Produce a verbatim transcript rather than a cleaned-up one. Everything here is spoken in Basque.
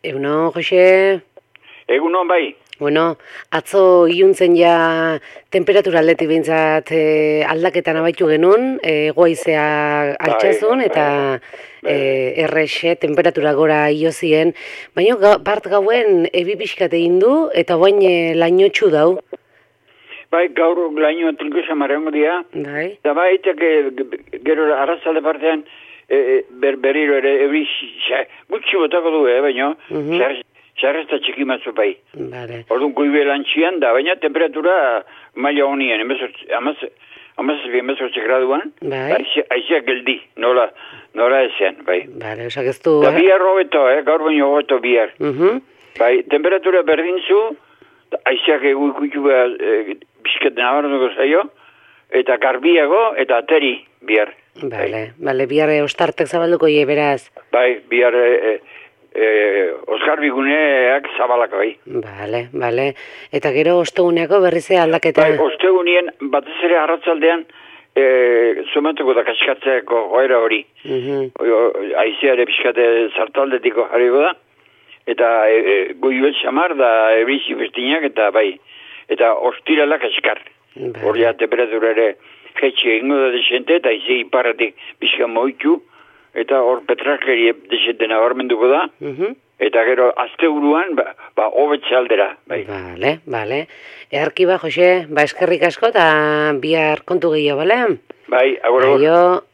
Egunon, Jose? Egunon, bai. Bueno, atzo iluntzen ja temperatura aldetik behintzat e, aldaketan abaitu genuen, e, goizea altxazun eta e, errexe temperatura gora iozien, baina ga, bart gauen ebi pixkat egin du eta bain e, lainotxu dau. Bai, gaur laino trinko xamarango dira. Bai. Eta bai, eta gero arrazalde partean e, ber, berriro ere ebi gutxi botako du, eh, baina uh-huh. Xarrezta txiki matzu bai. Vale. Orduan goibe lantxian da, baina temperatura maila honien, emezortzi graduan, bai. Aizeak geldi, nola, nola ezean, bai. Vale, osak ez du... Da bihar hobeto, eh, gaur baino hobeto bihar. Uh-huh. Bai, temperatura berdintzu, aizeak egu ikutu behar, e, bisket nabarnuko zaio, eta garbiago, eta ateri bihar. Vale, vale, bihar ostartek zabalduko ie, beraz. Bai, bihar... E, Eh, Oskar Biguneak zabalako bai. Bale, bale. Eta gero osteguneako berrize aldaketa? Bai, ostegunien batez ere arratzaldean eh, zumatuko da kaskatzeako goera hori. Uh-huh. Aizeare pixkate zartaldetiko jarriko da. Eta e, e, goiuet xamar da ebrizi bestinak eta bai. Eta ostirala kaskar. Hori temperatura ere jetxe egingo da desente eta aize iparratik pixka moitu. Eta hor petrakeri desentena hormenduko da, uh-huh. Eta gero asteburuan, ba, ba hobetxe aldera. Bai. Bale, bale. Earki ba, Jose, ba eskerrik asko eta bihar kontu gehiago, bale? Bai, agora. Aio.